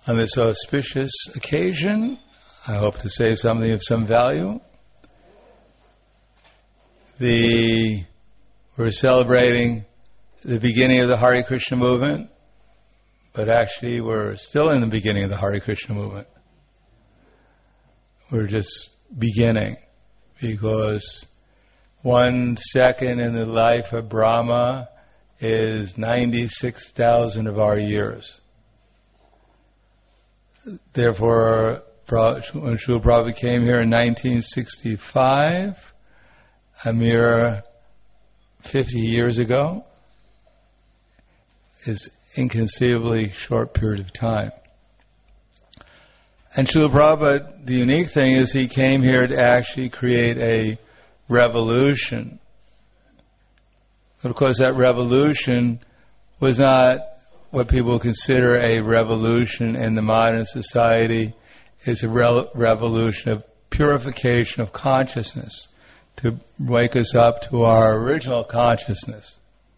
On this auspicious occasion, I hope to say something of some value. We're celebrating the beginning of the Hare Krishna movement, but actually we're still in the beginning of the Hare Krishna movement. We're just beginning, because 1 second in the life of Brahma is 96,000 of our years. Therefore, when Srila Prabhupada came here in 1965, a mere 50 years ago, is inconceivably short period of time. And Srila Prabhupada, the unique thing is he came here to actually create a revolution. But of course that revolution was not what people consider a revolution in the modern society. It's a revolution of purification of consciousness, to wake us up to our original consciousness.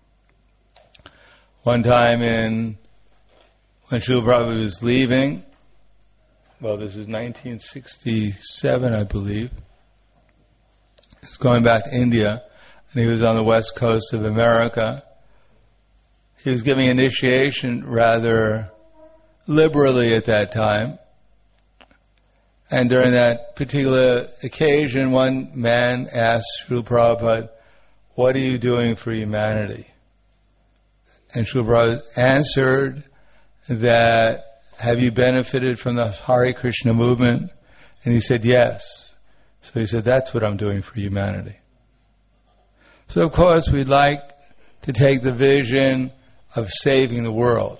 One time when Srila Prabhupada was leaving, well, this is 1967, I believe, he was going back to India, and he was on the west coast of America. He was giving initiation rather liberally at that time. And during that particular occasion, one man asked Srila Prabhupada, "What are you doing for humanity?" And Srila Prabhupada answered that, "Have you benefited from the Hare Krishna movement?" And he said, "Yes." So he said, "That's what I'm doing for humanity." So of course we'd like to take the vision of saving the world.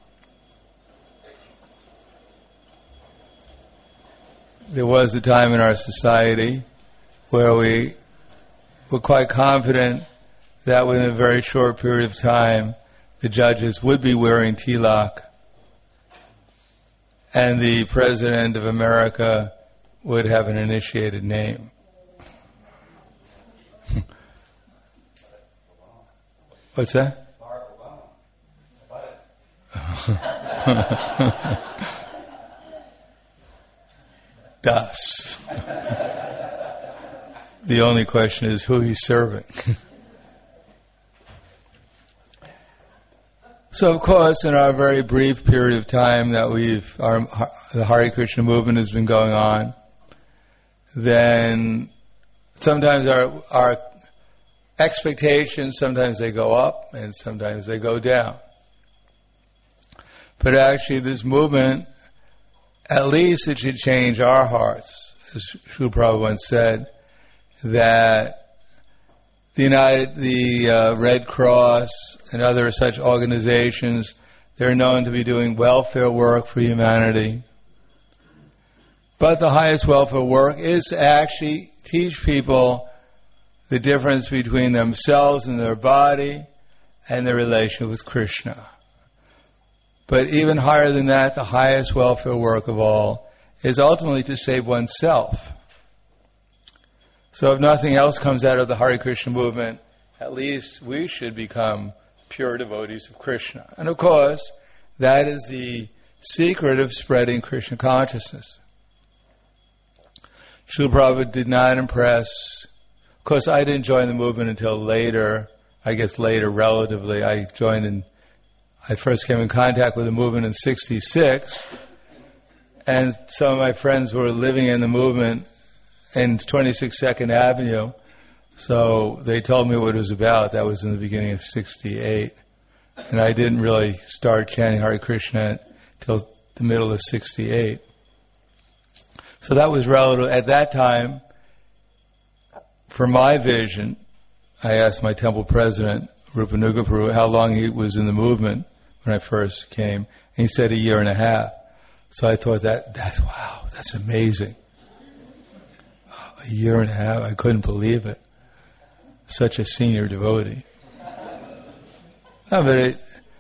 There was a time in our society where we were quite confident that within a very short period of time the judges would be wearing tilak and the President of America would have an initiated name. What's that? Das. The only question is who he's serving. So of course, in our very brief period of time that the Hare Krishna movement has been going on, then sometimes our expectations, sometimes they go up and sometimes they go down. But actually this movement, at least it should change our hearts. As Srila Prabhupada once said, that the Red Cross and other such organizations, they're known to be doing welfare work for humanity. But the highest welfare work is to actually teach people the difference between themselves and their body and their relation with Krishna. But even higher than that, the highest welfare work of all is ultimately to save oneself. So if nothing else comes out of the Hare Krishna movement, at least we should become pure devotees of Krishna. And of course, that is the secret of spreading Krishna consciousness. Srila Prabhupada did not impress. Of course, I didn't join the movement until later, I guess later relatively. I first came in contact with the movement in 1966, and some of my friends were living in the movement in 26 Second Avenue, so they told me what it was about. That was in the beginning of 1968, and I didn't really start chanting Hare Krishna until the middle of 1968. So that was relative. At that time, for my vision, I asked my temple president, Rupa Nugaparu, how long he was in the movement when I first came, and he said 1.5 years. So I thought wow, that's amazing. 1.5 years, I couldn't believe it. Such a senior devotee. No, but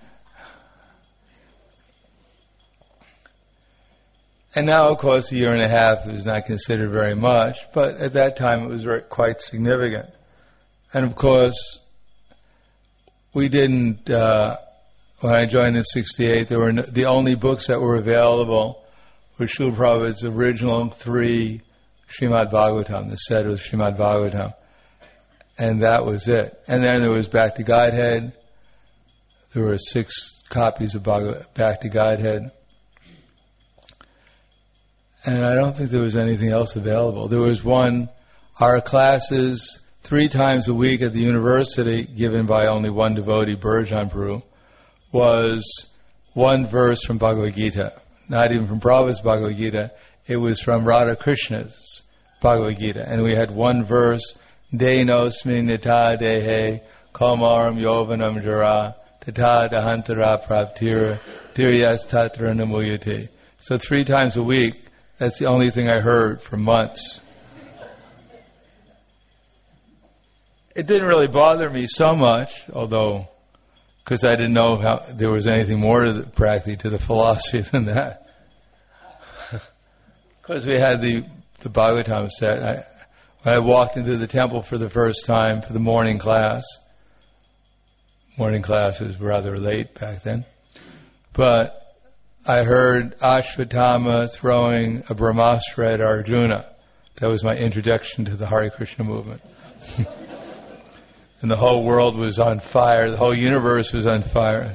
and now, of course, 1.5 years is not considered very much, but at that time it was quite significant. And of course, we didn't when I joined in '68, there were the only books that were available were Srila Prabhupada's original 3 Srimad Bhagavatam, the set of Srimad Bhagavatam. And that was it. And then there was Bhakti Godhead. There were 6 copies of Bhakti Godhead. And I don't think there was anything else available. There was our classes 3 times a week at the university, given by only one devotee, Burjan Prabhu, was 1 verse from Bhagavad Gita. Not even from Prabhupada's Bhagavad Gita. It was from Radha Krishna's Bhagavad Gita. And we had 1 verse, Denosmi nita dehe komaram yovanam jara tata dahantara praptira tiryas tatra namuyate. So 3 times a week, that's the only thing I heard for months. It didn't really bother me so much, although, because I didn't know how there was anything more to the philosophy than that. Because we had the Bhagavatam set. When I walked into the temple for the first time for the morning class was rather late back then, but I heard Ashvatthama throwing a Brahmastra at Arjuna. That was my introduction to the Hare Krishna movement. And the whole world was on fire. The whole universe was on fire.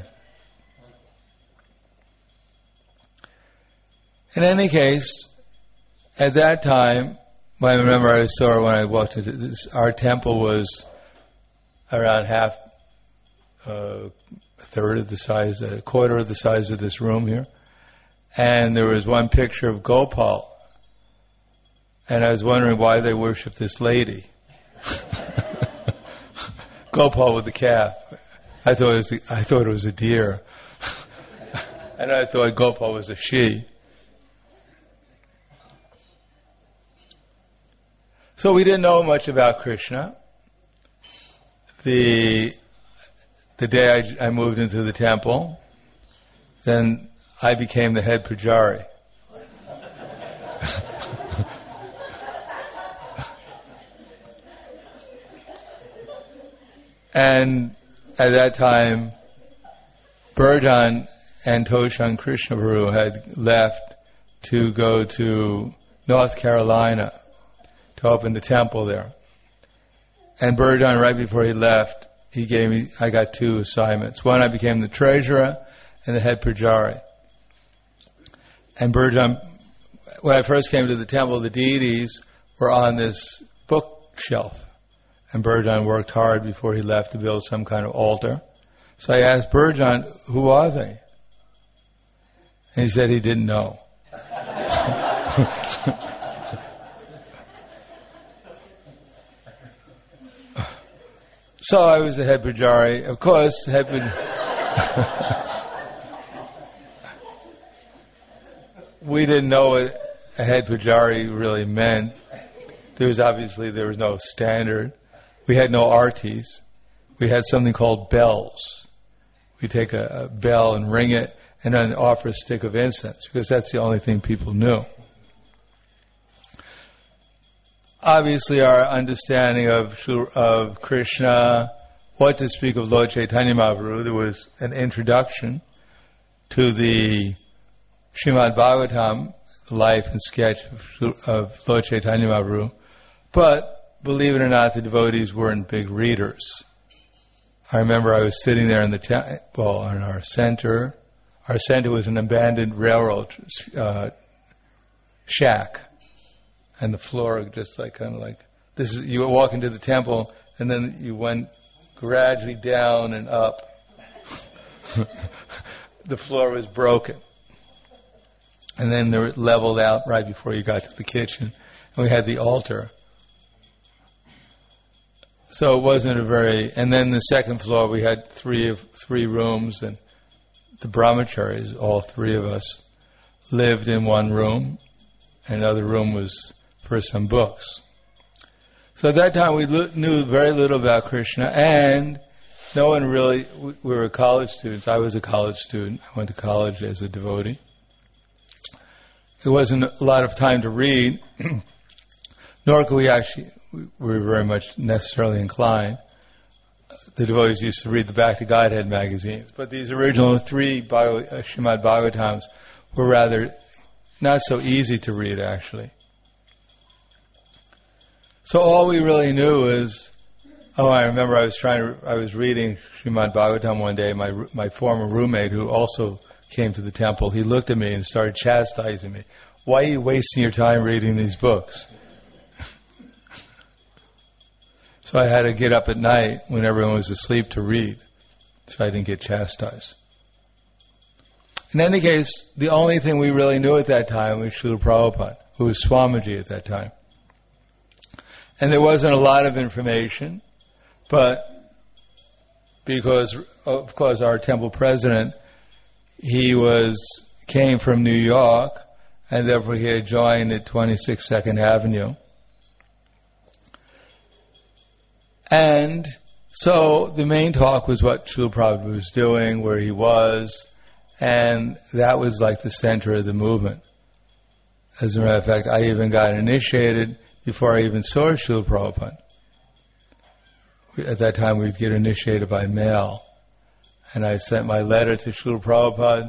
In any case, at that time, I remember I saw when I walked into this, our temple was around a quarter of the size of this room here. And there was one picture of Gopal. And I was wondering why they worship this lady. Gopal with the calf. I thought it was a deer. And I thought Gopal was a she. So we didn't know much about Krishna. The day I moved into the temple, then I became the head pujari. And at that time, Burjan and Toshan Krishna Prabhu had left to go to North Carolina to open the temple there. And Burjan, right before he left, I got 2 assignments. One, I became the treasurer and the head pujari. And Burjan, when I first came to the temple, the deities were on this bookshelf. And Burjan worked hard before he left to build some kind of altar. So I asked Burjan, who are they? And he said he didn't know. So I was the head pujari. Of course, we didn't know what a head pujari really meant. There was no standard. We had no artis. We had something called bells. We take a bell and ring it and then offer a stick of incense because that's the only thing people knew. Obviously, our understanding of Krishna, what to speak of Lord Chaitanya Mahaprabhu, there was an introduction to the Srimad Bhagavatam, life and sketch of Lord Chaitanya Mahaprabhu, but believe it or not, the devotees weren't big readers. I remember I was sitting there in in our center. Our center was an abandoned railroad shack. And the floor just this is, you walk into the temple and then you went gradually down and up. The floor was broken. And then they were leveled out right before you got to the kitchen. And we had the altar. So it wasn't and then the second floor we had three rooms, and the brahmacharis, all 3 of us, lived in one room, and the other room was for some books. So at that time we knew very little about Krishna, and no one really, we were college students. I was a college student. I went to college as a devotee. There wasn't a lot of time to read, nor could we were very much necessarily inclined the devotees used to read the Back to Godhead magazines. But these original 3 Srimad Bhagavatams were rather not so easy to read, actually. So all we really knew is, I remember I was reading Srimad Bhagavatam one day. My former roommate, who also came to the temple, he looked at me and started chastising me. Why are you wasting your time reading these books? So I had to get up at night when everyone was asleep to read, so I didn't get chastised. In any case, the only thing we really knew at that time was Srila Prabhupada, who was Swamiji at that time. And there wasn't a lot of information, but because, of course, our temple president, he came from New York, and therefore he had joined at 26 2nd Avenue. And so the main talk was what Srila Prabhupada was doing, where he was, and that was like the center of the movement. As a matter of fact, I even got initiated before I even saw Srila Prabhupada. At that time, we'd get initiated by mail. And I sent my letter to Srila Prabhupada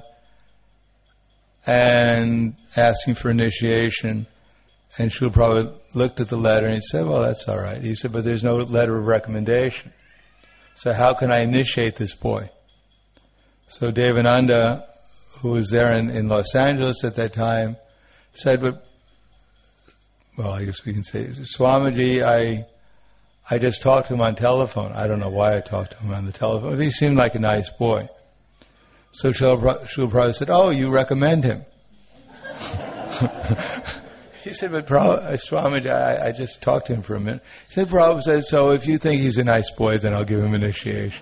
and asking for initiation. And Srila Prabhupada looked at the letter and he said, well, that's all right. He said, but there's no letter of recommendation. So how can I initiate this boy? So Devananda, who was there in Los Angeles at that time, said, I guess we can say, Swamiji, I just talked to him on telephone. I don't know why I talked to him on the telephone. But he seemed like a nice boy. So Srila Prabhupada said, oh, you recommend him. He said, but Swamiji, I just talked to him for a minute. He said, Prabhupada said, so if you think he's a nice boy, then I'll give him initiation.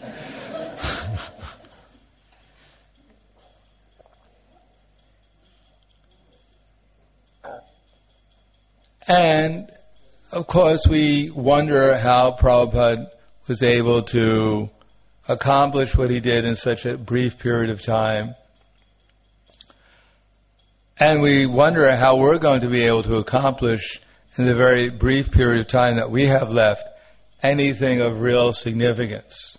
And, of course, we wonder how Prabhupada was able to accomplish what he did in such a brief period of time. And we wonder how we're going to be able to accomplish, in the very brief period of time that we have left, anything of real significance.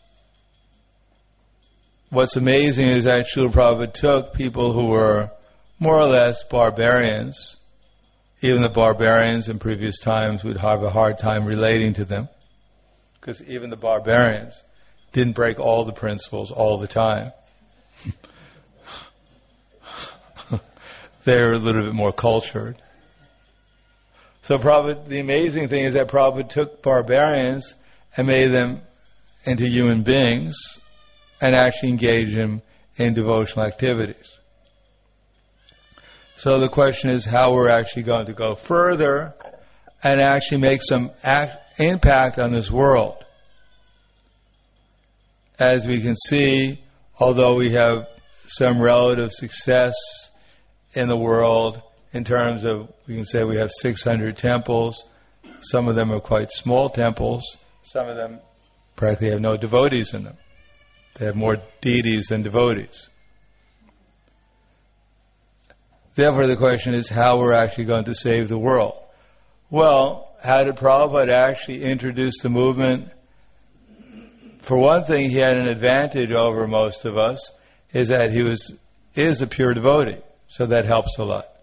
What's amazing is that Srila Prabhupada took people who were more or less barbarians. Even the barbarians in previous times would have a hard time relating to them, because even the barbarians didn't break all the principles all the time. They were a little bit more cultured. So Prabhupada, the amazing thing is that Prabhupada took barbarians and made them into human beings and actually engaged them in devotional activities. So the question is how we're actually going to go further and actually make some impact on this world. As we can see, although we have some relative success in the world in terms of, we can say we have 600 temples. Some of them are quite small temples. Some of them practically have no devotees in them. They have more deities than devotees. Therefore, the question is how we're actually going to save the world. Well, how did Prabhupada actually introduce the movement? For one thing, he had an advantage over most of us, is that he is a pure devotee. So that helps a lot.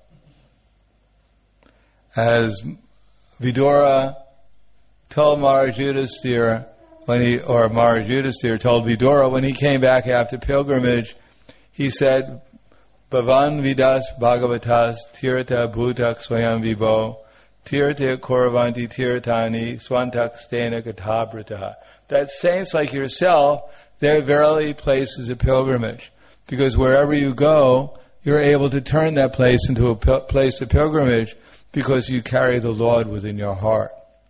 As Vidura told Maharaj Yudhisthira, Maharaj Yudhisthira told Vidura when he came back after pilgrimage, he said, Bhavan vidas bhagavatas tirtha bhutak swayam vibho tirtha koravanti tirtani swantak stena gathabrataha. That saints like yourself, they're verily places of pilgrimage. Because wherever you go, you're able to turn that place into a place of pilgrimage because you carry the Lord within your heart.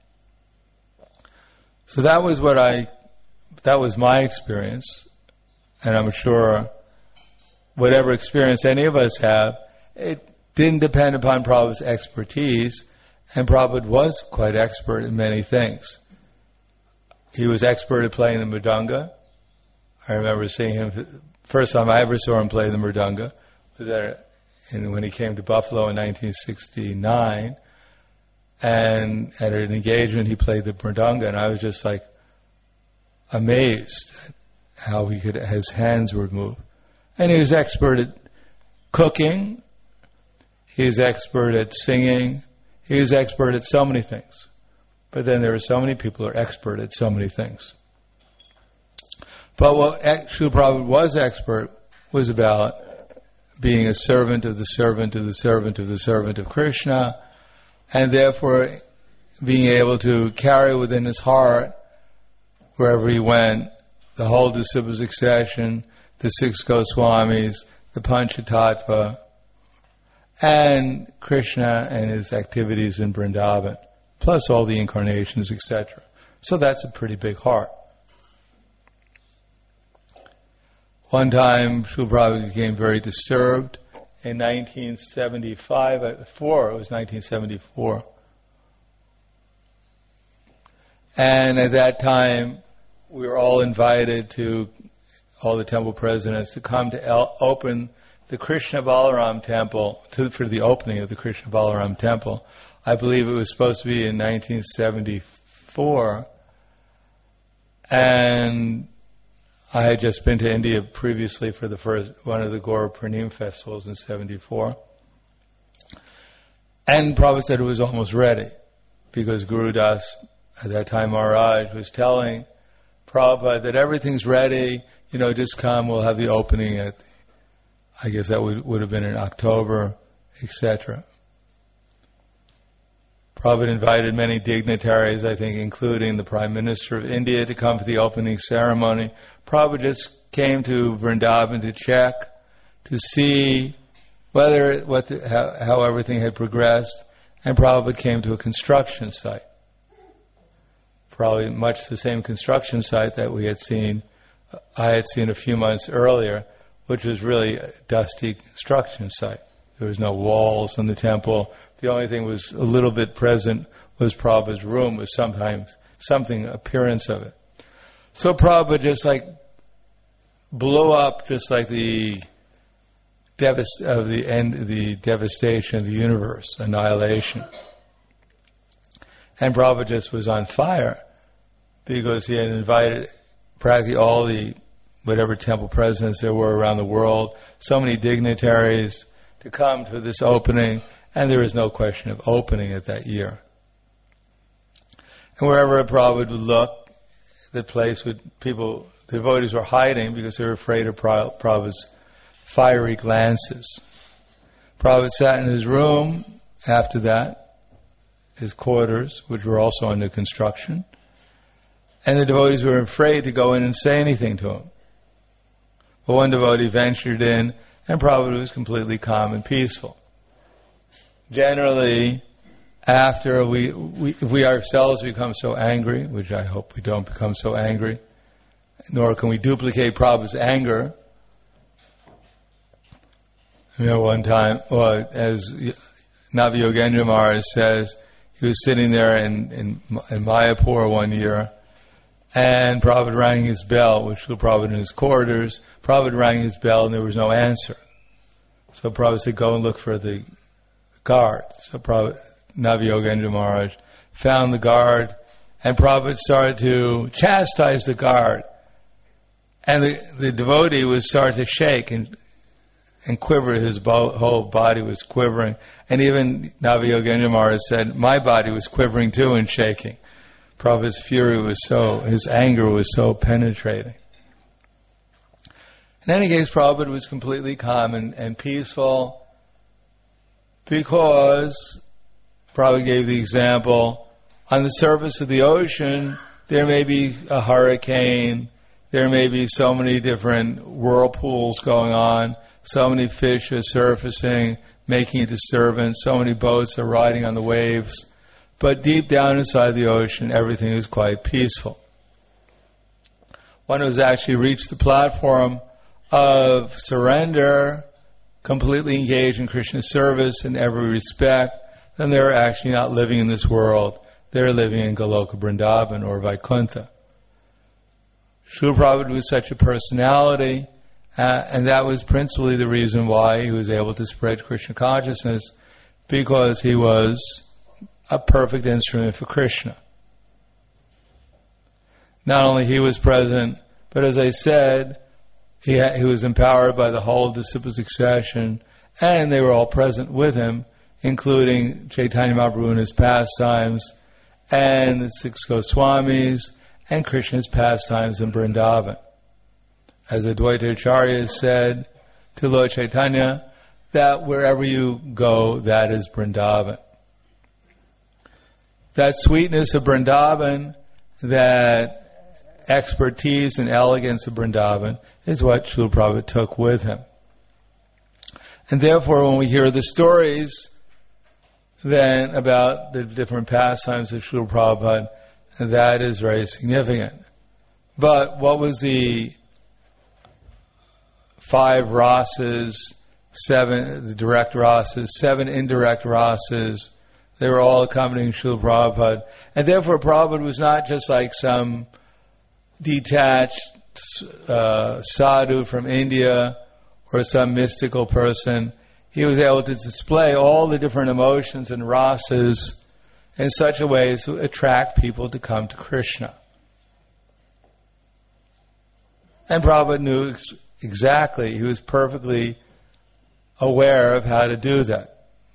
So that was my experience, and I'm sure whatever experience any of us have, it didn't depend upon Prabhupada's expertise, and Prabhupada was quite expert in many things. He was expert at playing the mridanga. I remember seeing him, first time I ever saw him play the mridanga was when he came to Buffalo in 1969, and at an engagement he played the mridanga, and I was just like, amazed at how his hands would move. And he was expert at cooking, he was expert at singing, he was expert at so many things. But then there are so many people who are expert at so many things. But what Srila Prabhupada was expert was about being a servant of the servant of the servant of the servant of Krishna, and therefore being able to carry within his heart, wherever he went, the whole disciple succession, the six Goswamis, the Panchatattva, and Krishna and his activities in Vrindavan, plus all the incarnations, etc. So that's a pretty big heart. One time, Srila Prabhupada became very disturbed in 1974. And at that time, we were all invited to, all the temple presidents, to come to open the Krishna Balaram temple, for the opening of the Krishna Balaram temple. I believe it was supposed to be in 1974. And I had just been to India previously for one of the Gaura Purnim festivals in 74. And Prabhupada said it was almost ready, because Guru Das, at that time Maharaj, was telling Prabhupada that everything's ready, just come, we'll have the opening I guess that would have been in October, etc. Prabhupada invited many dignitaries, I think, including the Prime Minister of India, to come to the opening ceremony. Prabhupada just came to Vrindavan to check, to see how everything had progressed, and Prabhupada came to a construction site. Probably much the same construction site that I had seen a few months earlier, which was really a dusty construction site. There was no walls in the temple. The only thing was a little bit present was Prabhupada's room, was sometimes something appearance of it. So Prabhupada just blew up, just like the devastation of the universe, annihilation. And Prabhupada just was on fire, because he had invited practically all whatever temple presidents there were around the world, so many dignitaries, to come to this opening, and there was no question of opening it that year. And wherever Prabhupada would look, the place the devotees were hiding because they were afraid of Prabhupada's fiery glances. Prabhupada sat in his room after that, his quarters, which were also under construction, and the devotees were afraid to go in and say anything to him. But one devotee ventured in, and Prabhupada was completely calm and peaceful. Generally, after we ourselves become so angry, which I hope we don't become so angry, nor can we duplicate Prabhupada's anger. One time, as Navi Yogendra Maharaj says, he was sitting there in Mayapur one year, and Prabhupada rang his bell, which was Prabhupada in his corridors. Prabhupada rang his bell and there was no answer. So Prabhupada said, go and look for the guard. So Navi Yogendra Maharaj found the guard, and Prabhupada started to chastise the guard. And the devotee was started to shake and quiver. His whole body was quivering. And even Navi Yogendra Maharaj said, my body was quivering too and shaking. Prabhupada's his anger was so penetrating. In any case, Prabhupada was completely calm and peaceful, because Prabhupada gave the example, on the surface of the ocean, there may be a hurricane, there may be so many different whirlpools going on, so many fish are surfacing, making a disturbance, so many boats are riding on the waves. But deep down inside the ocean, everything is quite peaceful. One who's actually reached the platform of surrender, completely engaged in Krishna's service in every respect, then they're actually not living in this world. They're living in Goloka Vrindavan or Vaikuntha. Srila Prabhupada was such a personality, and that was principally the reason why he was able to spread Krishna consciousness, because he was a perfect instrument for Krishna. not only he was present, but as I said, he was empowered by the whole disciple succession, and they were all present with him, including Chaitanya Mahaprabhu and his pastimes, and the six Goswamis, and Krishna's pastimes in Vrindavan. As Advaita Acharya said to Lord Chaitanya, that wherever you go, that is Vrindavan. That sweetness of Vrindavan, that expertise and elegance of Vrindavan is what Srila Prabhupada took with him. And therefore, when we hear the stories then about the different pastimes of Srila Prabhupada, that is very significant. But what was the 5 rasas, 7 the direct rasas, 7 indirect rasas? They were all accompanying Srila Prabhupada. And therefore Prabhupada was not just like some detached sadhu from India or some mystical person. He was able to display all the different emotions and rasas in such a way as to attract people to come to Krishna. And Prabhupada knew exactly, he was perfectly aware of how to do that.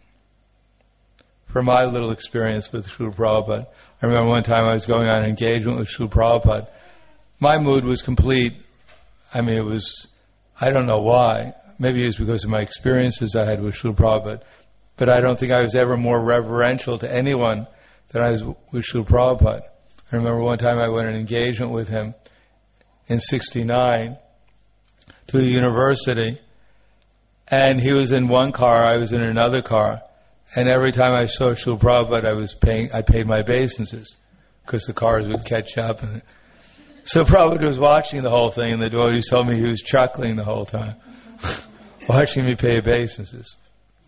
From my little experience with Srila Prabhupada, I remember one time I was going on an engagement with Srila Prabhupada. My mood was complete. I mean, it was, I don't know why. Maybe it was because of my experiences I had with Srila Prabhupada. But I don't think I was ever more reverential to anyone than I was with Srila Prabhupada. I remember one time I went on an engagement with him in '69 to a university, and he was in one car, I was in another car, and every time I saw Srila Prabhupada, I paid my obeisances because the cars would catch up. And so Prabhupada was watching the whole thing, and the devotees told me he was chuckling the whole time, watching me pay obeisances.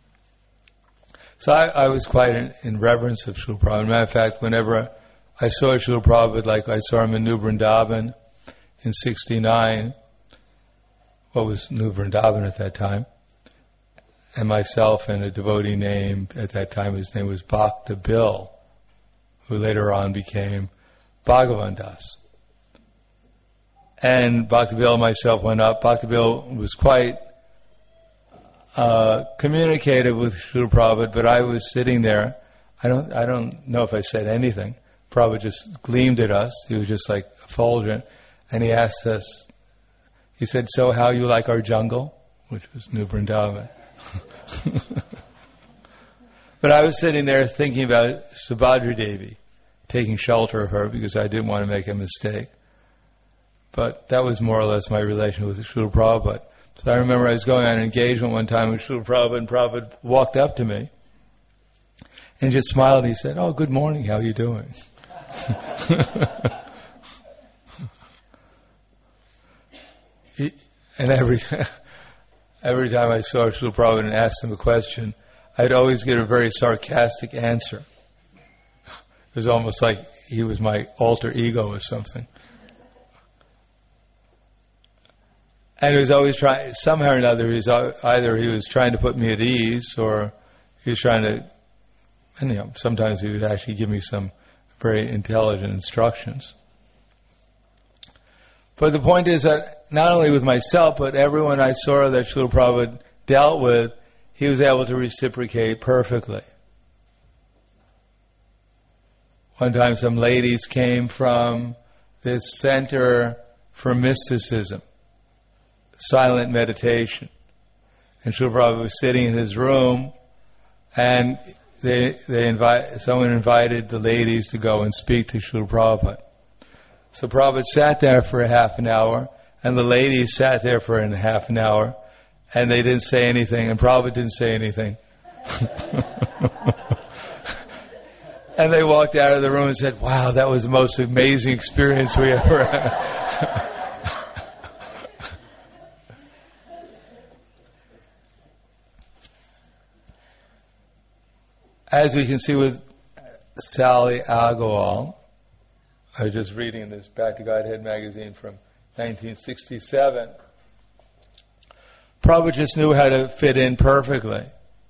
So I was quite in reverence of Srila Prabhupada. As a matter of fact, whenever I saw Srila Prabhupada, like I saw him in New Vrindavan in '69, what was New Vrindavan at that time, and myself and a devotee named, at that time his name was Bhakta Bill, who later on became Bhagavan Das. And Bhakta Bill and myself went up. Bhakta Bill was quite communicative with Srila Prabhupada, but I was sitting there. I don't know if I said anything. Prabhupada just gleamed at us. He was just like effulgent. And he asked us, he said, "So how you like our jungle?" Which was New Vrindavan. But I was sitting there thinking about Subhadra Devi, taking shelter of her because I didn't want to make a mistake. But that was more or less my relation with Srila Prabhupada. So I remember I was going on an engagement one time with Srila Prabhupada, and Prabhupada walked up to me and just smiled, and he said, "Oh, good morning, how are you doing?" And every time I saw Srila Prabhupada and asked him a question, I'd always get a very sarcastic answer. It was almost like he was my alter ego or something. And he was always trying, somehow or another, either he was trying to put me at ease, or he was trying to, and sometimes he would actually give me some very intelligent instructions. But the point is that not only with myself, but everyone I saw that Srila Prabhupada dealt with, he was able to reciprocate perfectly. One time some ladies came from this center for mysticism, silent meditation. And Srila Prabhupada was sitting in his room, and someone invited the ladies to go and speak to Srila Prabhupada. So Prabhupada sat there for a half an hour, and the ladies sat there for a half an hour, and they didn't say anything, and Prabhupada didn't say anything. And they walked out of the room and said, "Wow, that was the most amazing experience we ever had." As we can see with Sally Agarwal, I was just reading this Back to Godhead magazine from 1967. Prabhupada just knew how to fit in perfectly.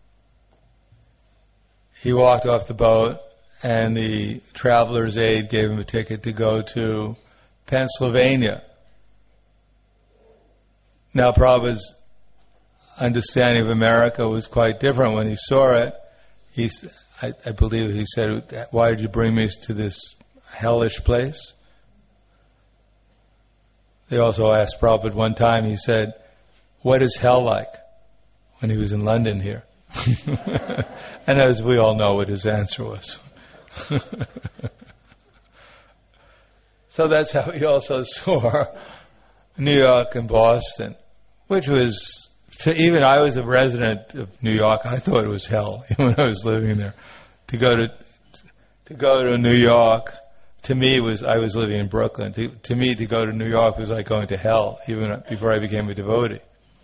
He walked off the boat, and the traveler's aide gave him a ticket to go to Pennsylvania. Now, Prabhupada's understanding of America was quite different. When he saw it, I believe he said, "Why did you bring me to this hellish place?" They also asked Prabhupada one time, he said, "What is hell like?" when he was in London here. And as we all know what his answer was. So that's how he also saw New York and Boston, which was, even I was a resident of New York, I thought it was hell even when I was living there. To go to New York, to me I was living in Brooklyn. To me, to go to New York was like going to hell, even before I became a devotee.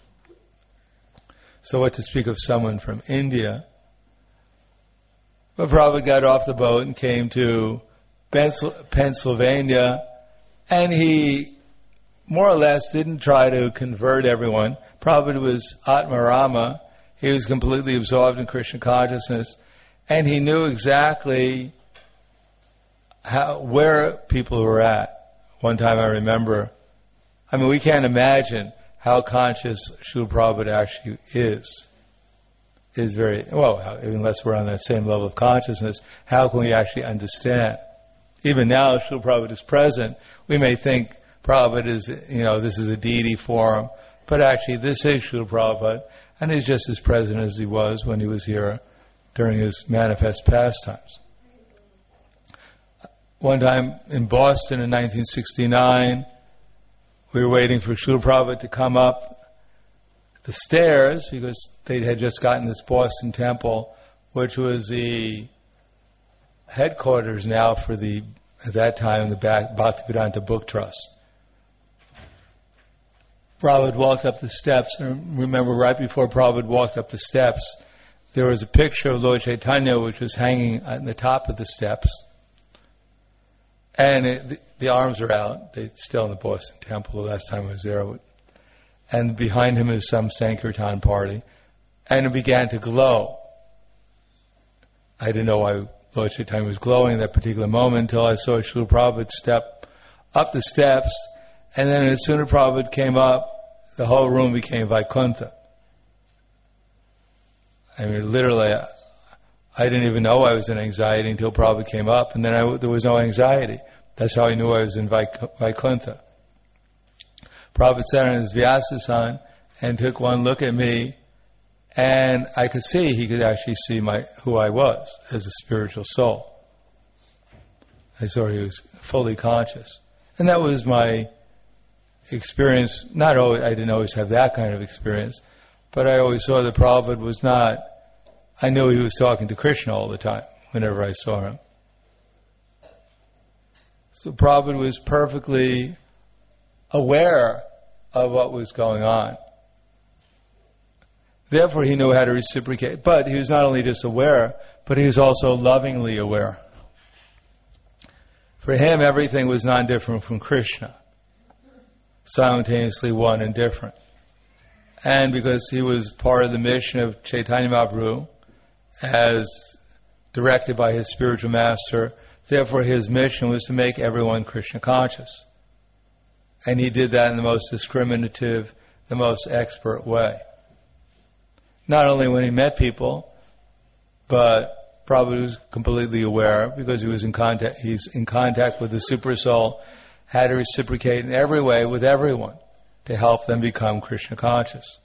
So what to speak of someone from India? But Prabhupada got off the boat and came to Pennsylvania, and he more or less didn't try to convert everyone. Prabhupada was Atmarama. He was completely absorbed in Krishna consciousness, and he knew exactly where people were at. One time I remember, we can't imagine how conscious Srila Prabhupada actually is very, unless we're on that same level of consciousness, how can we actually understand? Even now, Srila Prabhupada is present, we may think Prabhupada is, this is a deity form, but actually this is Srila Prabhupada, and he's just as present as he was when he was here during his manifest pastimes. One time in Boston in 1969, we were waiting for Srila Prabhupada to come up the stairs because they had just gotten this Boston temple, which was the headquarters now for at that time, the Bhaktivedanta Book Trust. Prabhupada walked up the steps, and remember right before Prabhupada walked up the steps, there was a picture of Lord Chaitanya which was hanging on the top of the steps. And the arms are out. They're still in the Boston Temple the last time I was there. And behind him is some Sankirtan party. And it began to glow. I didn't know why Lord Chaitanya was glowing at that particular moment until I saw Srila Prabhupada step up the steps. And then as soon as Prabhupada came up, the whole room became Vaikuntha. Literally, I didn't even know I was in anxiety until Prabhupada came up, and then there was no anxiety. That's how I knew I was in Vaikuntha. Prabhupada sat on his Vyasasan and took one look at me, and I could see, he could actually see who I was as a spiritual soul. I saw he was fully conscious. And that was my experience. I didn't always have that kind of experience, but I always saw that Prabhupada was not, I knew he was talking to Krishna all the time, whenever I saw him. So Prabhupada was perfectly aware of what was going on. Therefore, he knew how to reciprocate. But he was not only just aware, but he was also lovingly aware. For him, everything was non-different from Krishna, simultaneously one and different. And because he was part of the mission of Chaitanya Mahaprabhu, as directed by his spiritual master, therefore his mission was to make everyone Krishna conscious. And he did that in the most discriminative, the most expert way. Not only when he met people, but Prabhupada was completely aware, because he's in contact with the Super Soul, how to reciprocate in every way with everyone to help them become Krishna conscious.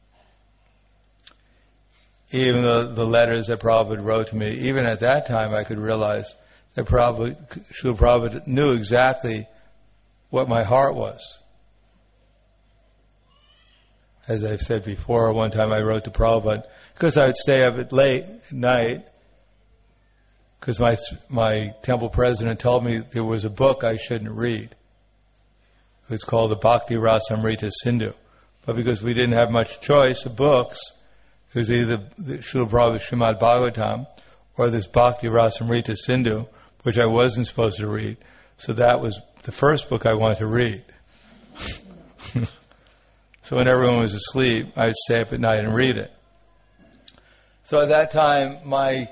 Even the letters that Prabhupada wrote to me, even at that time I could realize that Srila Prabhupada knew exactly what my heart was. As I've said before, one time I wrote to Prabhupada, because I would stay up late at night, because my temple president told me there was a book I shouldn't read. It's called the Bhakti Rasamrita Sindhu. But because we didn't have much choice of books, it was either the Srila Prabhupada's Srimad Bhagavatam or this Bhakti Rasamrita Sindhu, which I wasn't supposed to read. So that was the first book I wanted to read. So when everyone was asleep, I'd stay up at night and read it. So at that time, my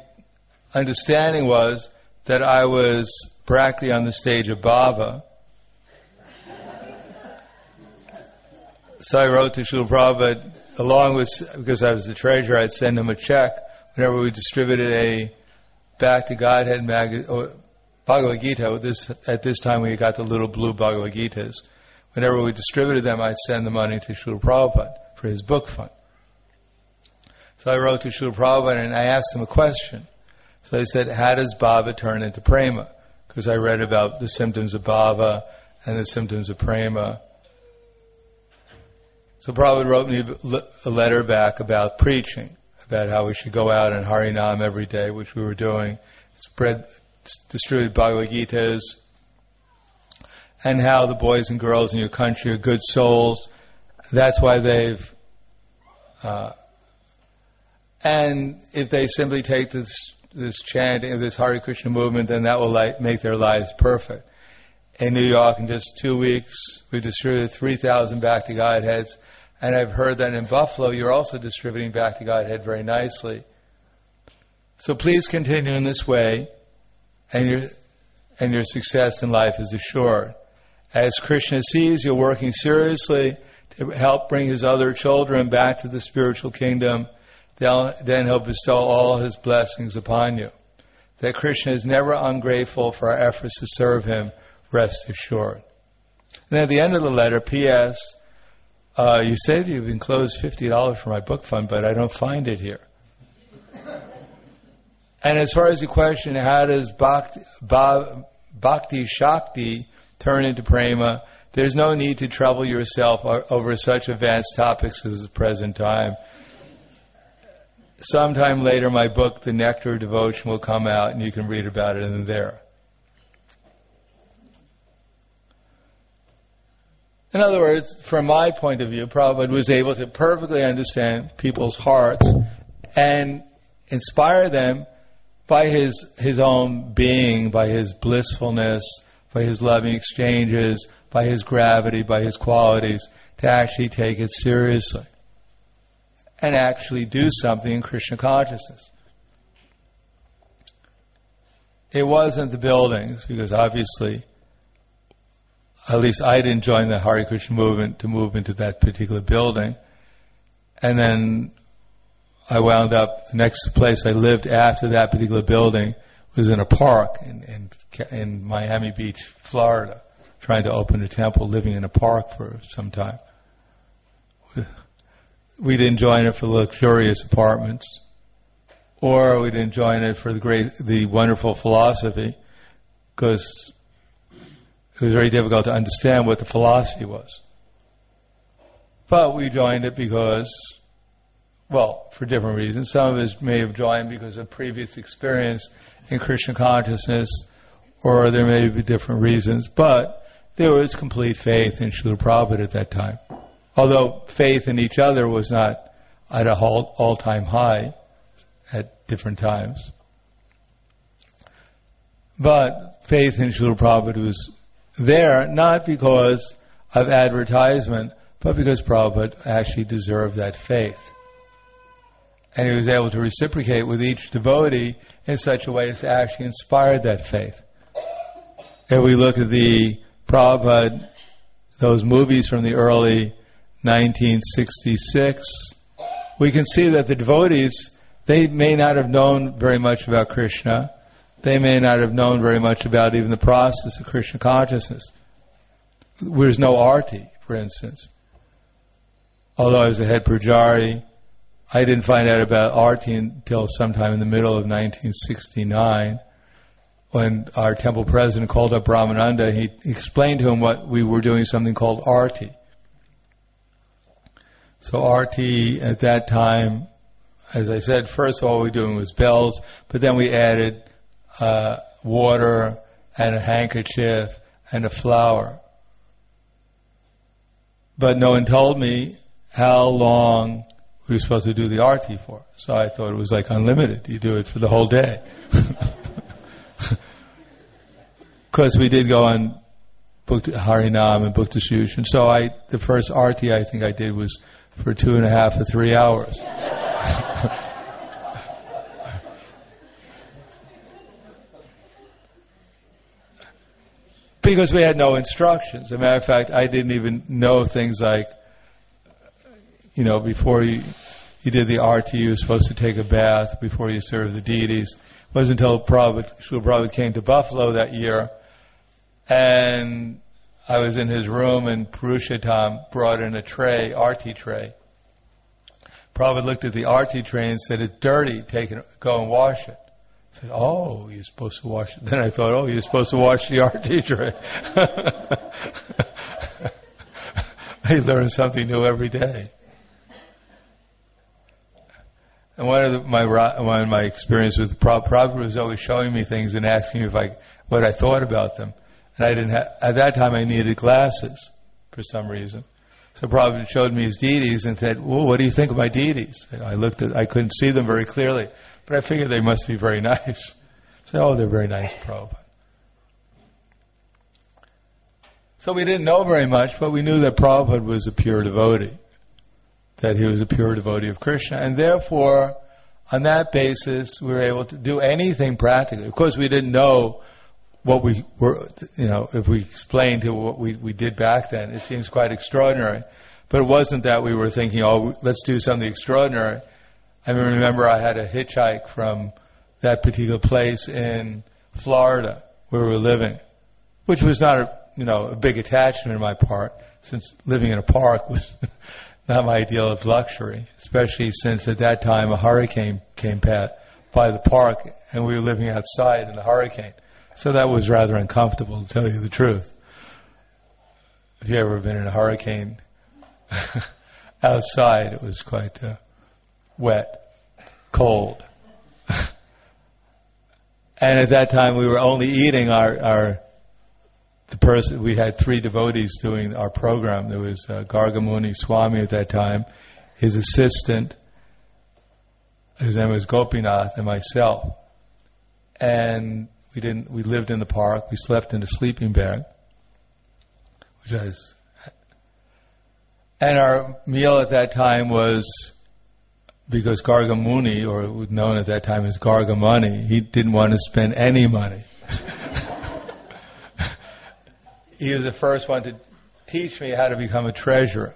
understanding was that I was practically on the stage of Baba, So I wrote to Srila Prabhupada, along with, because I was the treasurer, I'd send him a check whenever we distributed a Back to Godhead Bhagavad Gita. At this time we got the little blue Bhagavad Gitas. Whenever we distributed them, I'd send the money to Srila Prabhupada for his book fund. So I wrote to Srila Prabhupada and I asked him a question. So I said, how does bhava turn into prema? Because I read about the symptoms of bhava and the symptoms of prema. So Prabhupada wrote me a letter back about preaching, about how we should go out and Harinam every day, which we were doing, distribute Bhagavad Gitas, and how the boys and girls in your country are good souls. That's why they've... and if they simply take this chanting, this Hare Krishna movement, then that will make their lives perfect. In New York, in just 2 weeks, we distributed 3,000 Back to Godheads, and I've heard that in Buffalo, you're also distributing Back to Godhead very nicely. So please continue in this way, and your success in life is assured. As Krishna sees you're working seriously to help bring his other children back to the spiritual kingdom, then he'll bestow all his blessings upon you. That Krishna is never ungrateful for our efforts to serve him, rest assured. And at the end of the letter, P.S., you said you've enclosed $50 for my book fund, but I don't find it here. And as far as the question, how does Bhakti Shakti turn into prema, there's no need to trouble yourself over such advanced topics as the present time. Sometime later, my book, The Nectar of Devotion, will come out, and you can read about it in there. In other words, from my point of view, Prabhupada was able to perfectly understand people's hearts and inspire them by his own being, by his blissfulness, by his loving exchanges, by his gravity, by his qualities, to actually take it seriously and actually do something in Krishna consciousness. It wasn't the buildings, because obviously, at least I didn't join the Hare Krishna movement to move into that particular building. And then I wound up, the next place I lived after that particular building was in a park in Miami Beach, Florida, trying to open a temple, living in a park for some time. We didn't join it for the luxurious apartments, or we didn't join it for the wonderful philosophy, because it was very difficult to understand what the philosophy was. But we joined it because, well, for different reasons. Some of us may have joined because of previous experience in Krishna consciousness, or there may be different reasons, but there was complete faith in Srila Prabhupada at that time. Although faith in each other was not at an all-time high at different times. But faith in Srila Prabhupada was there, not because of advertisement, but because Prabhupada actually deserved that faith. And he was able to reciprocate with each devotee in such a way as to actually inspire that faith. If we look at the Prabhupada, those movies from the early 1966, we can see that the devotees, they may not have known very much about Krishna. They may not have known very much about even the process of Krishna consciousness. There's no arti, for instance. Although I was a head pujari, I didn't find out about arti until sometime in the middle of 1969, when our temple president called up Brahmananda. He explained to him what we were doing, something called arti. So arti at that time, as I said, first of all we were doing was bells, but then we added water and a handkerchief and a flower. But no one told me how long we were supposed to do the arti for. So I thought it was like unlimited. You do it for the whole day. Because we did go on book Harinam and book distribution. So the first arti I think I did was for 2.5 to 3 hours. Because we had no instructions. As a matter of fact, I didn't even know things like before you did the arti, you were supposed to take a bath before you served the deities. It wasn't until Srila Prabhupada came to Buffalo that year, and I was in his room, and Purushottam brought in a tray, arti tray. Prabhupada looked at the arti tray and said, "It's dirty, go and wash it." I said, "Oh, you're supposed to wash it." Then I thought, "Oh, you're supposed to wash the arti tray." I learn something new every day. And one of my experience with Prabhupada was always showing me things and asking me what I thought about them. And I didn't at that time I needed glasses for some reason. So Prabhupada showed me his deities and said, "Well, what do you think of my deities?" I couldn't see them very clearly, but I figured they must be very nice. So, "Oh, they're very nice, Prabhupada." So we didn't know very much, but we knew that Prabhupada was a pure devotee, that he was a pure devotee of Krishna, and therefore, on that basis, we were able to do anything practically. Of course, we didn't know what we were, if we explained to what we did back then, it seems quite extraordinary. But it wasn't that we were thinking, "Oh, let's do something extraordinary." I remember I had a hitchhike from that particular place in Florida where we were living, which was not a big attachment on my part, since living in a park was not my ideal of luxury, especially since at that time a hurricane came by the park and we were living outside in the hurricane. So that was rather uncomfortable, to tell you the truth. If you've ever been in a hurricane outside, it was quite wet, cold. And at that time we were only eating we had 3 devotees doing our program. There was Gargamuni Swami at that time, his assistant, his name was Gopinath, and myself. And we lived in the park, we slept in a sleeping bag, and our meal at that time was, because Gargamuni, or known at that time as Gargamuni, he didn't want to spend any money. He was the first one to teach me how to become a treasurer.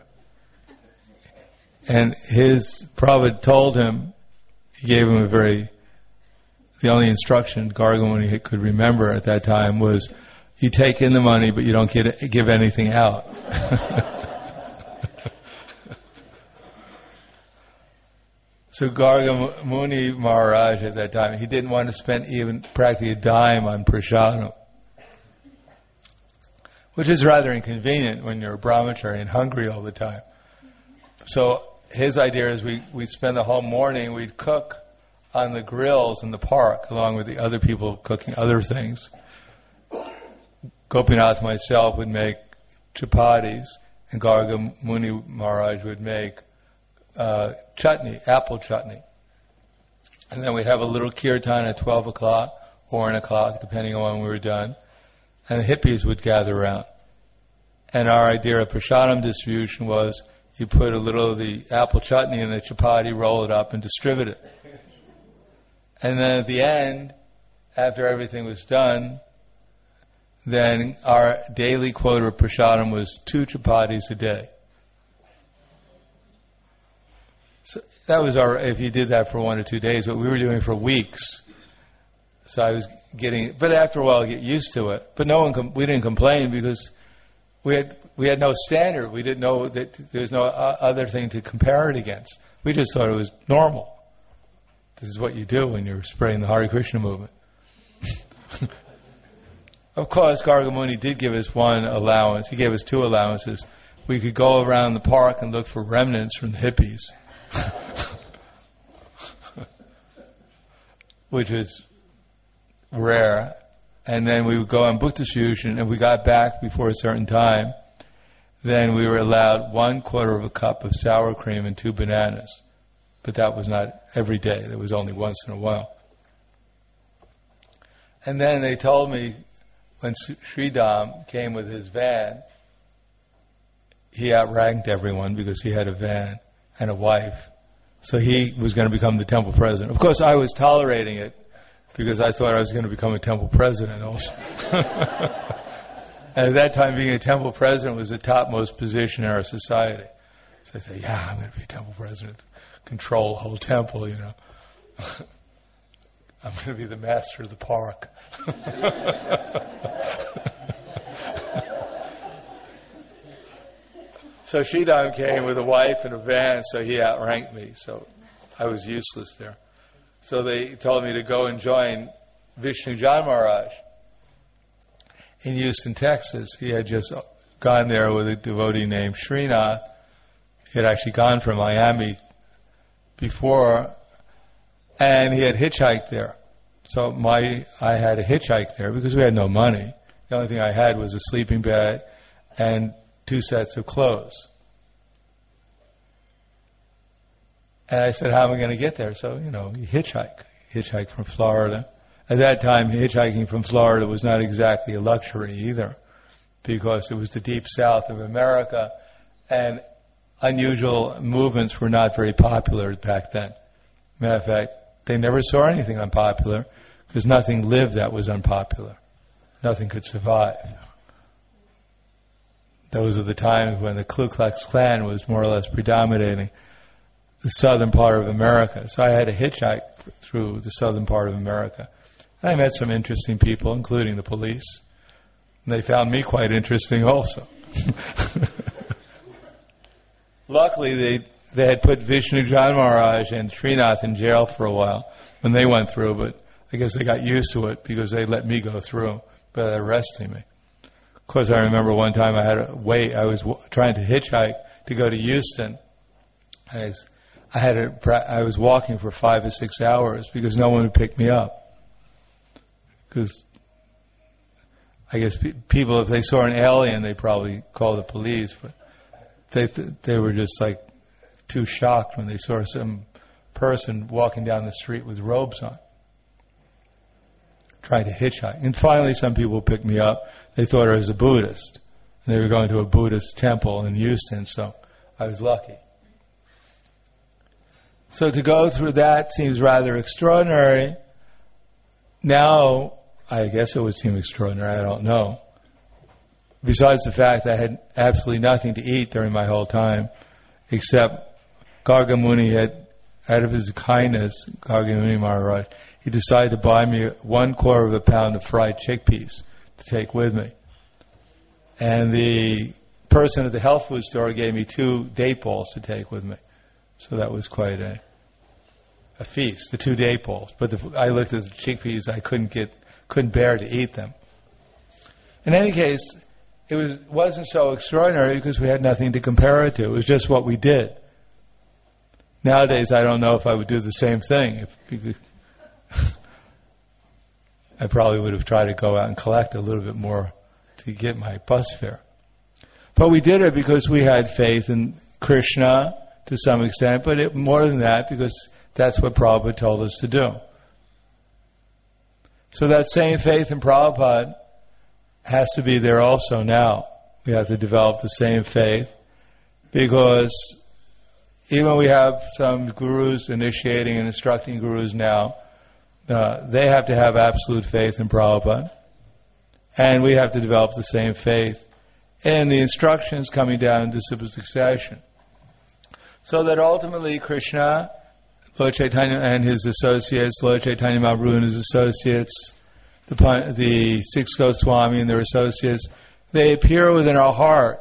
And his Prabhupada told him, he gave him the only instruction Gargamuni could remember at that time was, you take in the money, but you don't give anything out. So Gargamuni Maharaj at that time, he didn't want to spend even practically a dime on prasadam, which is rather inconvenient when you're a brahmachari and hungry all the time. So his idea is we'd spend the whole morning, we'd cook on the grills in the park along with the other people cooking other things. Gopinath and myself would make chapatis, and Gargamuni Maharaj would make chutney, apple chutney. And then we'd have a little kirtan at 12 o'clock or 1 o'clock, depending on when we were done. And the hippies would gather around. And our idea of prasadam distribution was you put a little of the apple chutney in the chapati, roll it up, and distribute it. And then at the end, after everything was done, then our daily quota of prasadam was 2 chapatis a day. So that was if you did that for 1 or 2 days, but we were doing for weeks. So I was but after a while I get used to it. But we didn't complain because we had no standard. We didn't know that there was no other thing to compare it against. We just thought it was normal. This is what you do when you're spreading the Hare Krishna movement. Of course, Gargamuni did give us one allowance. He gave us 2 allowances. We could go around the park and look for remnants from the hippies, which was rare. And then we would go on book distribution, and if we got back before a certain time, then we were allowed 1/4 of a cup of sour cream and 2 bananas. But that was not every day. That was only once in a while. And then they told me when Sridham came with his van, he outranked everyone because he had a van and a wife. So he was going to become the temple president. Of course, I was tolerating it because I thought I was going to become a temple president also. And at that time, being a temple president was the topmost position in our society. So I say, yeah, I'm going to be temple president, control the whole temple, you know. I'm going to be the master of the park. So Sridham came with a wife and a van, so he outranked me, so I was useless there. So they told me to go and join Vishnu Jan Maharaj in Houston, Texas. He had just gone there with a devotee named Srinath. He had actually gone from Miami before, and he had hitchhiked there. So I had a hitchhike there because we had no money. The only thing I had was a sleeping bag and 2 sets of clothes. And I said, how am I going to get there? So, you hitchhike from Florida. At that time, hitchhiking from Florida was not exactly a luxury either, because it was the deep south of America, and unusual movements were not very popular back then. Matter of fact, they never saw anything unpopular, because nothing lived that was unpopular. Nothing could survive. Those are the times when the Ku Klux Klan was more or less predominating the southern part of America. So I had to hitchhike through the southern part of America. And I met some interesting people, including the police. And they found me quite interesting also. Luckily, they had put Vishnu Jan Maharaj and Srinath in jail for a while when they went through, but I guess they got used to it because they let me go through without arresting me. Of course, I remember one time I had to wait. I was trying to hitchhike to go to Houston. I was walking for 5 or 6 hours because no one would pick me up. Because I guess people, if they saw an alien, they probably call the police, but they were just like too shocked when they saw some person walking down the street with robes on, trying to hitchhike. And finally, some people picked me up. They thought I was a Buddhist, and they were going to a Buddhist temple in Houston, so I was lucky. So to go through that seems rather extraordinary. Now, I guess it would seem extraordinary, I don't know. Besides the fact that I had absolutely nothing to eat during my whole time, except Garga Muni had, out of his kindness, Garga Muni Maharaj, he decided to buy me 1/4 pound of fried chickpeas to take with me. And the person at the health food store gave me 2 date balls to take with me. So that was quite a feast, the 2 date balls. But I looked at the chickpeas, I couldn't bear to eat them. In any case, it wasn't so extraordinary because we had nothing to compare it to. It was just what we did. Nowadays, I don't know if I would do the same thing. I probably would have tried to go out and collect a little bit more to get my bus fare. But we did it because we had faith in Krishna to some extent, but more than that, because that's what Prabhupada told us to do. So that same faith in Prabhupada has to be there also now. We have to develop the same faith, because even we have some gurus initiating and instructing gurus now, they have to have absolute faith in Prabhupada, and we have to develop the same faith in the instructions coming down in disciple succession. So that ultimately Krishna, Lord Chaitanya and his associates, Lord Chaitanya Mahaprabhu and his associates, the Six Goswami and their associates, they appear within our heart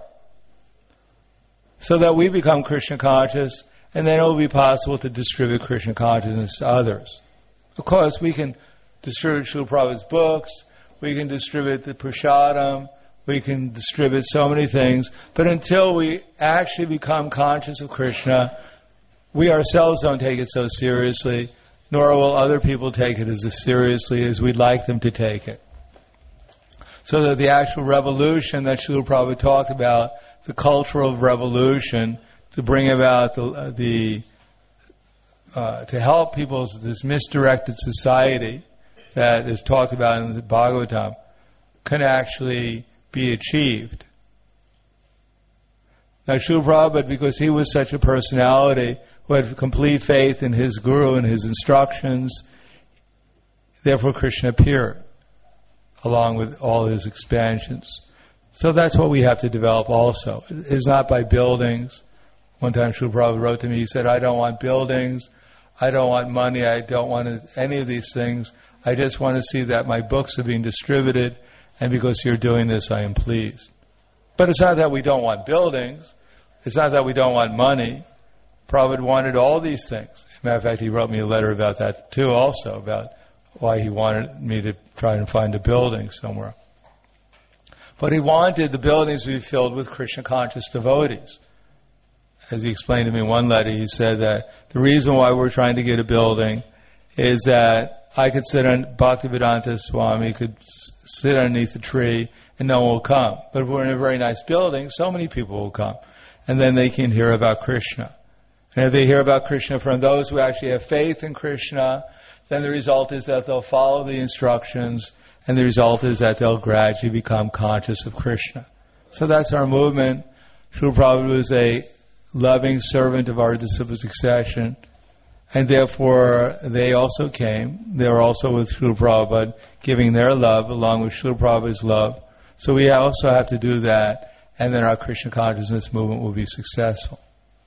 so that we become Krishna conscious, and then it will be possible to distribute Krishna consciousness to others. Of course, we can distribute Srila Prabhupada's books, we can distribute the prasadam, we can distribute so many things, but until we actually become conscious of Krishna, we ourselves don't take it so seriously, nor will other people take it as seriously as we'd like them to take it. So that the actual revolution that Srila Prabhupada talked about, the cultural revolution, to bring about to help people, this misdirected society that is talked about in the Bhagavatam, can actually be achieved. Now, Srila Prabhupada, because he was such a personality who had complete faith in his guru and his instructions, therefore Krishna appeared, along with all his expansions. So that's what we have to develop also. It is not by buildings One time Srila Prabhupada wrote to me, he said, I don't want buildings, I don't want money, I don't want any of these things. I just want to see that my books are being distributed, and because you're doing this, I am pleased. But it's not that we don't want buildings, it's not that we don't want money. Prabhupada wanted all these things. As a matter of fact, he wrote me a letter about that too also, about why he wanted me to try and find a building somewhere. But he wanted the buildings to be filled with Krishna-conscious devotees. As he explained to me in one letter, he said that the reason why we're trying to get a building is that I could sit on, Bhaktivedanta Swami could sit underneath a tree and no one will come. But if we're in a very nice building, so many people will come. And then they can hear about Krishna. And if they hear about Krishna from those who actually have faith in Krishna, then the result is that they'll follow the instructions, and the result is that they'll gradually become conscious of Krishna. So that's our movement. Srila Prabhupada was a loving servant of our disciple succession, and therefore they also came. They were also with Srila Prabhupada, giving their love along with Srila Prabhupada's love. So we also have to do that, and then our Krishna consciousness movement will be successful.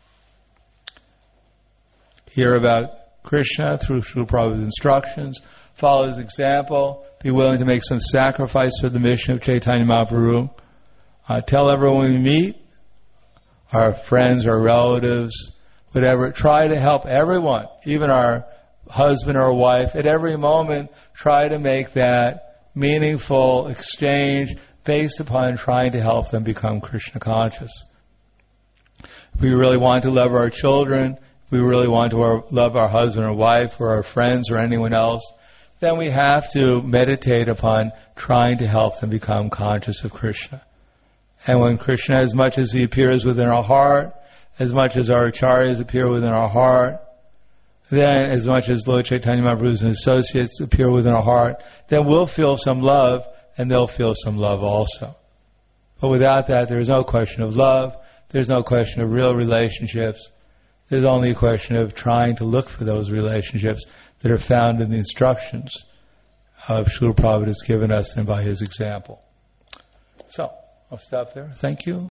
Hear about Krishna through Srila Prabhupada's instructions, follow his example, be willing to make some sacrifice for the mission of Chaitanya Mahaprabhu. Tell everyone we meet, our friends, our relatives, whatever, try to help everyone, even our husband or wife, at every moment try to make that meaningful exchange based upon trying to help them become Krishna conscious. If we really want to love our children, if we really want to love our husband or wife or our friends or anyone else, then we have to meditate upon trying to help them become conscious of Krishna. And when Krishna, as much as he appears within our heart, as much as our acharyas appear within our heart, then as much as Lord Chaitanya Mahaprabhu's and associates appear within our heart, then we'll feel some love, and they'll feel some love also. But without that, there is no question of love, there's no question of real relationships. There's only a question of trying to look for those relationships that are found in the instructions of Srila Prabhupada has given us and by his example. So, I'll stop there. Thank you.